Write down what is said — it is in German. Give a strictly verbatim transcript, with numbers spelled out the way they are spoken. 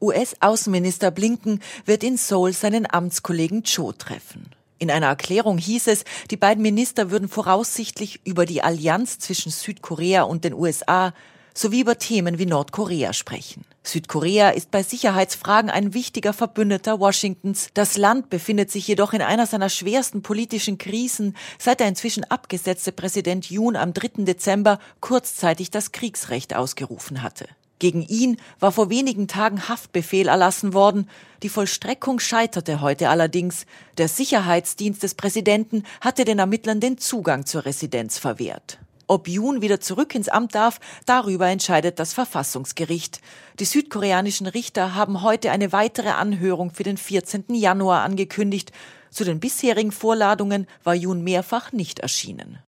U S-Außenminister Blinken wird in Seoul seinen Amtskollegen Cho treffen. In einer Erklärung hieß es, die beiden Minister würden voraussichtlich über die Allianz zwischen Südkorea und den U S A sowie über Themen wie Nordkorea sprechen. Südkorea ist bei Sicherheitsfragen ein wichtiger Verbündeter Washingtons. Das Land befindet sich jedoch in einer seiner schwersten politischen Krisen, seit der inzwischen abgesetzte Präsident Yoon am dritten Dezember kurzzeitig das Kriegsrecht ausgerufen hatte. Gegen ihn war vor wenigen Tagen Haftbefehl erlassen worden. Die Vollstreckung scheiterte heute allerdings. Der Sicherheitsdienst des Präsidenten hatte den Ermittlern den Zugang zur Residenz verwehrt. Ob Yoon wieder zurück ins Amt darf, darüber entscheidet das Verfassungsgericht. Die südkoreanischen Richter haben heute eine weitere Anhörung für den vierzehnten Januar angekündigt. Zu den bisherigen Vorladungen war Yoon mehrfach nicht erschienen.